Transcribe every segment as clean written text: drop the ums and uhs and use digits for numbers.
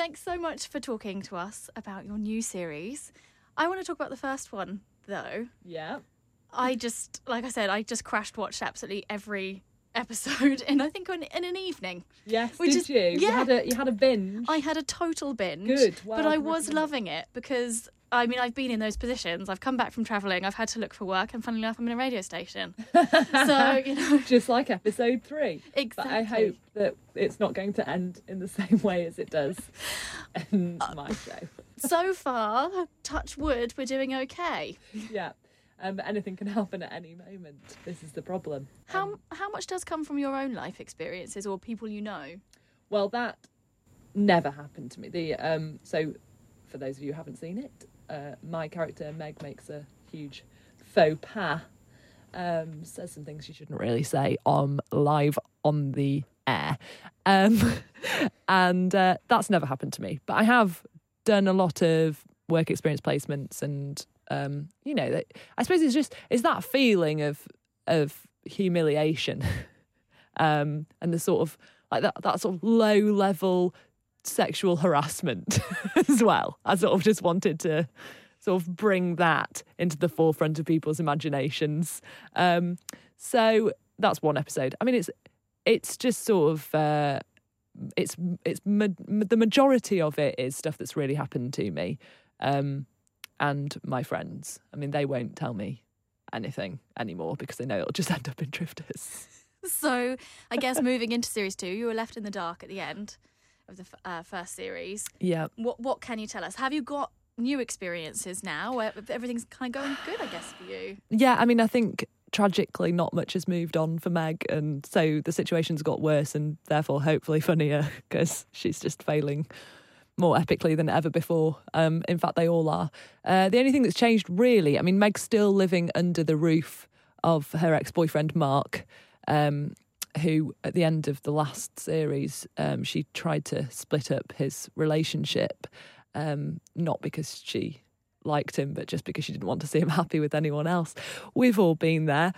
Thanks so much for talking to us about your new series. I want to talk about the first one, though. Yeah. I just crashed watched absolutely every episode in, I think, in an evening. Yes, Which did is- you? yeah. You had a binge. I had a total binge. Good. Wow, but I I was recommend it. loving it because, I mean, I've been in those positions. I've come back from travelling. I've had to look for work. And funnily enough, I'm in a radio station. So, you know. Just like episode 3. Exactly. But I hope that it's not going to end in the same way as it does in my show. So far, touch wood, we're doing okay. Yeah. But anything can happen at any moment. This is the problem. How much does come from your own life experiences or people you know? Well, that never happened to me. So, for those of you who haven't seen it, my character Meg makes a huge faux pas. Says some things she shouldn't really say live on the air, and that's never happened to me. But I have done a lot of work experience placements, and you know, I suppose it's that feeling of humiliation, and the sort of like that sort of low level sexual harassment as well. I sort of just wanted to sort of bring that into the forefront of people's imaginations. So that's one episode. I mean, it's just sort of the majority of it is stuff that's really happened to me, and my friends. I mean, they won't tell me anything anymore because they know it'll just end up in Drifters. So I guess moving into series 2, you were left in the dark at the end of the first series. Yeah. What can you tell us? Have you got new experiences now where everything's kind of going good, I guess, for you? Yeah, I mean, I think tragically not much has moved on for Meg, and so the situation's got worse and therefore hopefully funnier because she's just failing more epically than ever before. In fact, they all are. The only thing that's changed really, I mean, Meg's still living under the roof of her ex-boyfriend Mark, who at the end of the last series, she tried to split up his relationship, not because she liked him, but just because she didn't want to see him happy with anyone else. We've all been there.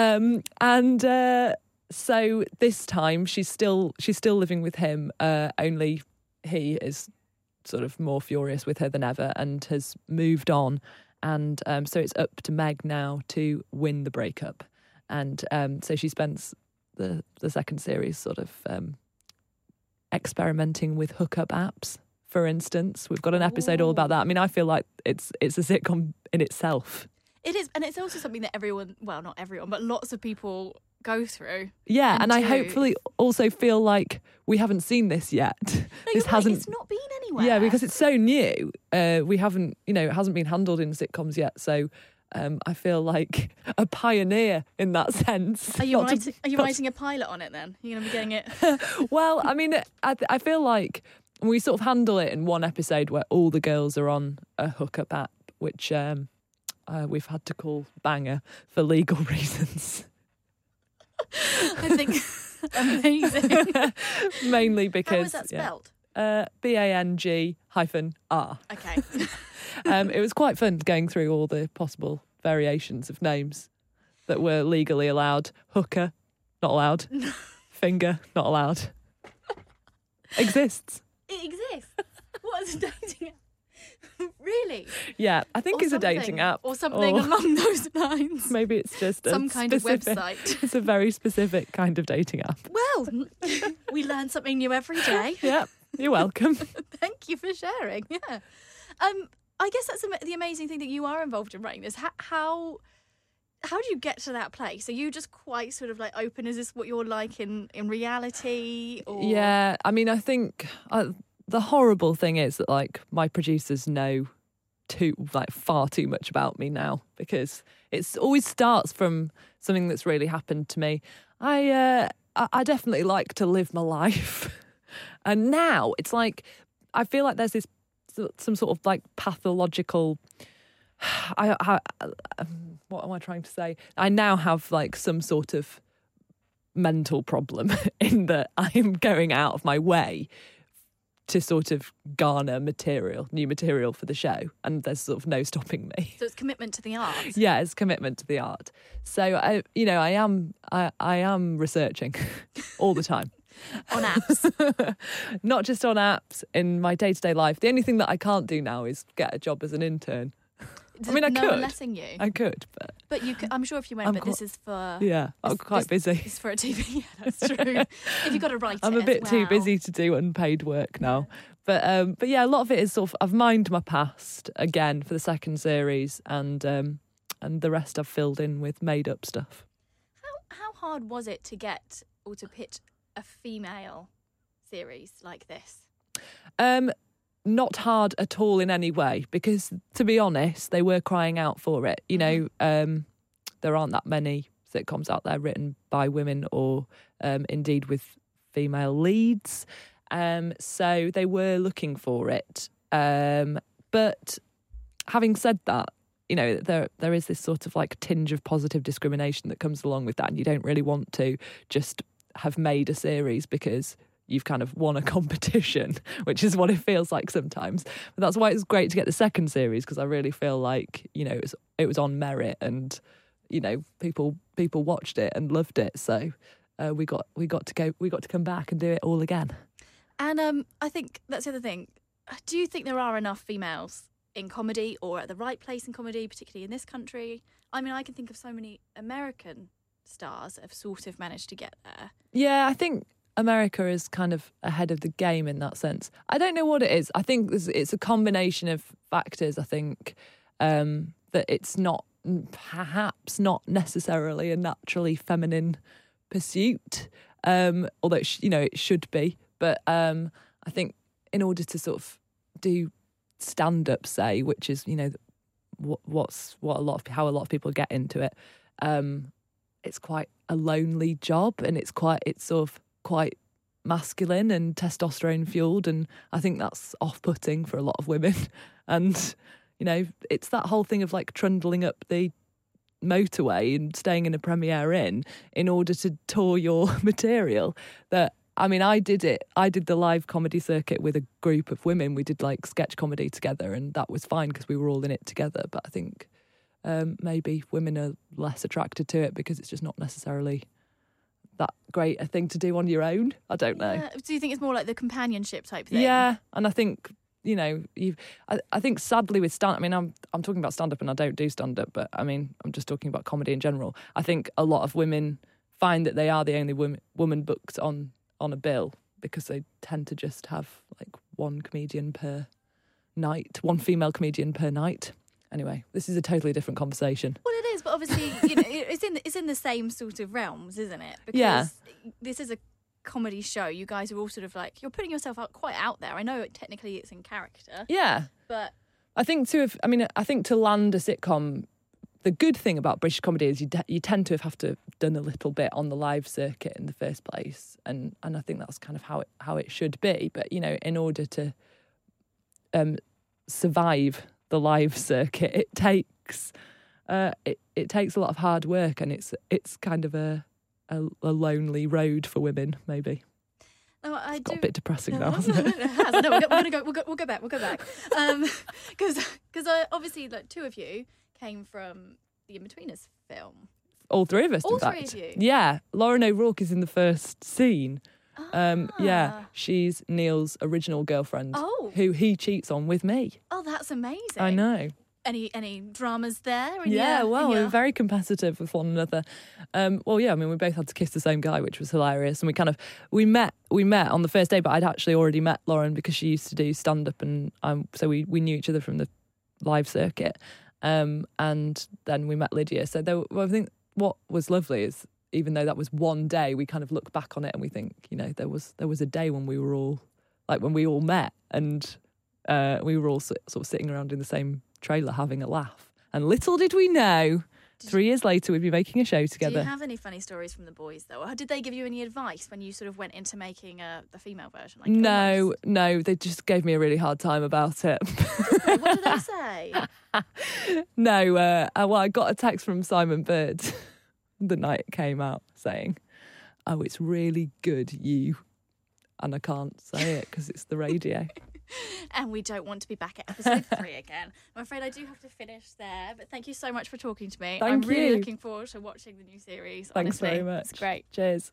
So this time she's still living with him, only he is sort of more furious with her than ever and has moved on. And so it's up to Meg now to win the breakup. And so she spends the second series sort of experimenting with hookup apps. For instance, we've got an episode all about that. I mean, I feel like it's a sitcom in itself. It is, and it's also something that everyone, well, not everyone, but lots of people go through. Yeah, and I do. hopefully also feel like we haven't seen this yet. No, This right, hasn't. it's not been anywhere. Yeah, because it's so new. We haven't, it hasn't been handled in sitcoms yet. So I feel like a pioneer in that sense. Are you Not to- writing a pilot on it then? You're going to be getting it. Well, I mean, I feel like we sort of handle it in one episode where all the girls are on a hookup app, which we've had to call Banger for legal reasons. I think amazing. Mainly because... How was that spelled? BANG-R. Okay. It was quite fun going through all the possible variations of names that were legally allowed. Hooker, not allowed. Finger, not allowed. Exists. It exists. What is a dating app? Really? Yeah, I think Or it's a dating something. app. Or something along those lines. Maybe it's just Some kind of specific- website. It's a very specific kind of dating app. Well, we learn something new every day. Yeah, you're welcome. Thank you for sharing. Yeah. I guess that's the amazing thing that you are involved in writing this. How do you get to that place? Are you just quite sort of like open? Is this what you're like in reality? Or... Yeah, I mean, I think the horrible thing is that like my producers know far too much about me now, because it always starts from something that's really happened to me. I definitely like to live my life, and now it's like I feel like there's some sort of like pathological. What am I trying to say? I now have like some sort of mental problem in that I'm going out of my way to sort of garner new material for the show, and there's sort of no stopping me. So it's commitment to the art. Yeah, it's commitment to the art. So I am researching all the time. on apps? Not just on apps, in my day-to-day life. The only thing that I can't do now is get a job as an intern. I mean, I no could. one letting you. I could, but... But you could, I'm sure if you went, this is for... Yeah, I'm quite busy. It's for a TV. Yeah, that's true. If you've got to write I'm it a bit as too well. busy to do unpaid work now. But yeah, a lot of it is sort of, I've mined my past again for the second series, and the rest I've filled in with made up stuff. How hard was it to get or to pitch a female series like this? Not hard at all in any way, because to be honest, they were crying out for it. You know, there aren't that many sitcoms out there written by women or indeed with female leads. So they were looking for it. But having said that, you know, there is this sort of like tinge of positive discrimination that comes along with that, and you don't really want to just have made a series because you've kind of won a competition, which is what it feels like sometimes. But that's why it's great to get the second series, because I really feel like, you know, it was on merit, and, you know, people watched it and loved it. So we got to come back and do it all again. And I think that's the other thing. Do you think there are enough females in comedy, or at the right place in comedy, particularly in this country? I mean, I can think of so many American stars that have sort of managed to get there. Yeah, I think America is kind of ahead of the game in that sense. I don't know what it is. I think it's a combination of factors. I think that it's perhaps not necessarily a naturally feminine pursuit, although it should be. But I think in order to sort of do stand-up, say, which is, you know, how a lot of people get into it, it's quite a lonely job, and it's sort of quite masculine and testosterone fueled, and I think that's off-putting for a lot of women. And, you know, it's that whole thing of like trundling up the motorway and staying in a Premier Inn in order to tour your material. That, I mean, I did the live comedy circuit with a group of women. We did like sketch comedy together, and that was fine because we were all in it together. But I think maybe women are less attracted to it because it's just not necessarily that great a thing to do on your own. I don't know. Yeah. Do you think it's more like the companionship type thing? Yeah, and I think, you know, I think sadly with stand-up, I mean, I'm talking about stand-up and I don't do stand-up, but I mean, I'm just talking about comedy in general. I think a lot of women find that they are the only woman booked on a bill because they tend to just have like one comedian per night, one female comedian per night. Anyway, this is a totally different conversation. Well, it is, but obviously, you know, it's in the same sort of realms, isn't it? Because this is a comedy show. You guys are all sort of like, you're putting yourself quite out there. I know technically it's in character. Yeah. But I think to land a sitcom, the good thing about British comedy is you tend to have to have done a little bit on the live circuit in the first place, and I think that's kind of how it should be. But, you know, in order to survive the live circuit, it takes a lot of hard work, and it's kind of a lonely road for women, maybe. No, it's got a bit depressing now, hasn't it? It has. No, we'll go back. Because obviously, like, two of you came from the Inbetweeners film. All three of us, in fact. All three of you? Yeah. Lauren O'Rourke is in the first scene. Ah. Yeah, she's Neil's original girlfriend, who he cheats on with me. Oh, that's amazing. I know. Any dramas there? We're very competitive with one another. We both had to kiss the same guy, which was hilarious. And we met on the first day, but I'd actually already met Lauren because she used to do stand-up, and so we knew each other from the live circuit. And then we met Lydia. So I think what was lovely is, even though that was one day, we kind of look back on it and we think, you know, there was a day when we were all, like, when we all met, and we were all sort of sitting around in the same trailer having a laugh. And little did we know, 3 years later we'd be making a show together. Do you have any funny stories from the boys, though? Or did they give you any advice when you sort of went into making the female version? Like, no, they just gave me a really hard time about it. What did they say? No, I got a text from Simon Bird the night it came out saying, "Oh, it's really good, you." And I can't say it because it's the radio. And we don't want to be back at episode 3 again. I'm afraid I do have to finish there, but thank you so much for talking to me. I'm really looking forward to watching the new series. Thanks honestly. very much. It's great. Cheers.